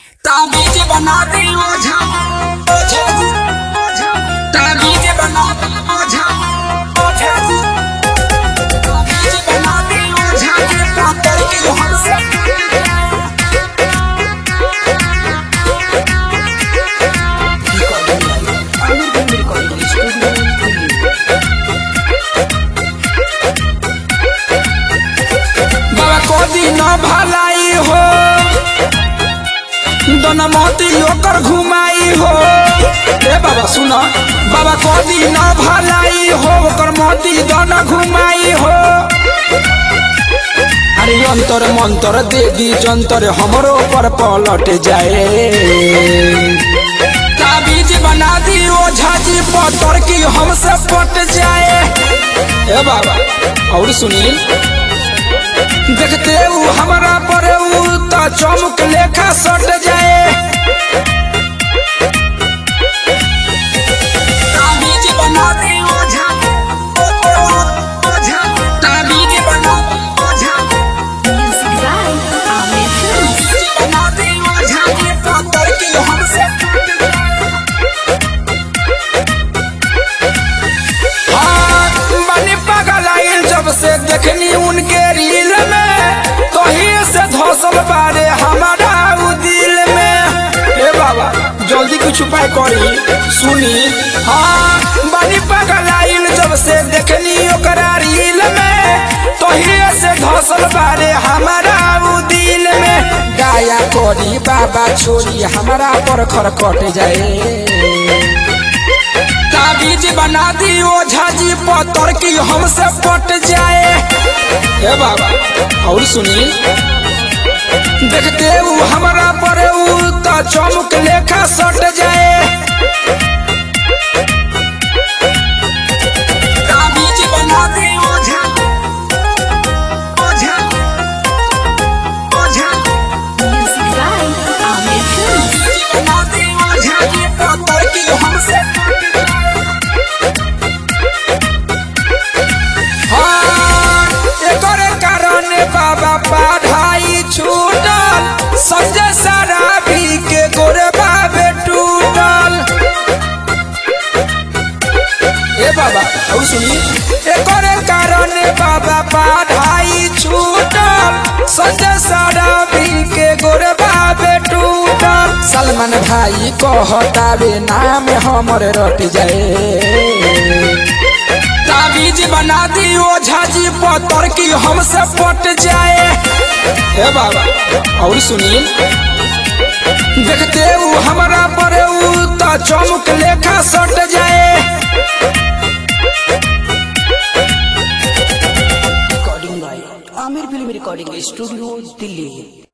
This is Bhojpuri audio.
ताबीज बना दी ओझा ओझा ओझा ताबीज बना दी ओझा ओझा ताबीज बना दी ओझा के पातर की हमसे बाबा को दिन भलाई हो दोना मोती ओकर घुमाई हो। ए बाबा सुना बाबा को दिन भलाई हो ओकर मोती दोना घुमाई हो। अरे अंतर मंतर दे दी जंतर हमरो पर पलट जाए। ताबीज बना दी ओझा जी पत्थर की हमसे पट जाए। ए बाबा और सुनी देखते ऊ हमारा पर ऊ तो चमक लेखा सट जाए। ताबीज बना दी ओझा ओझा ताबीज बना ओझा बना दी ओझा के पातर की हमसे बनी पागल आइल जब से देखनी उनके रील में कहीं से धसल बारे हमारा उ दिल में। ए बाबा जल्दी कुछ उपाय करी सुनी। हाँ बनी पागल आइल जब से देखनी ओकरा रील में कहीं से धसल बारे हमारा उ दिल में। गाया करी बाबा छोरी हमारा पर खरकट जाए। ताबीज बना दी ओझा जी पत्थर की हमसे पट जाए। ए बाबा और सुनी देखते ऊ हमारा पर ऊ तो चमक लेखा सट जाए। ताबीज बना दी ओझा ओझा ओझा बना दी ओझा जी पत्थर की हमसे बाबा पढ़ाई छूटल संजय शराबी के गोरे बाबे टूटल। ए बाबा और सुनी एक कारण बाबा पढ़ाई छूटल संजय शराबी के गोरे बाबे टूटल। सलमान भाई कहतावे नाम हमर रट जाए। ताबीज बना दी ओझा जी पत्थर की हमसे पट जाए। ए बाबा और सुनी देखते ऊ हमारा पर ऊ तो चमक लेखा सट जाए। Recording by Aamir film recording studio Delhi.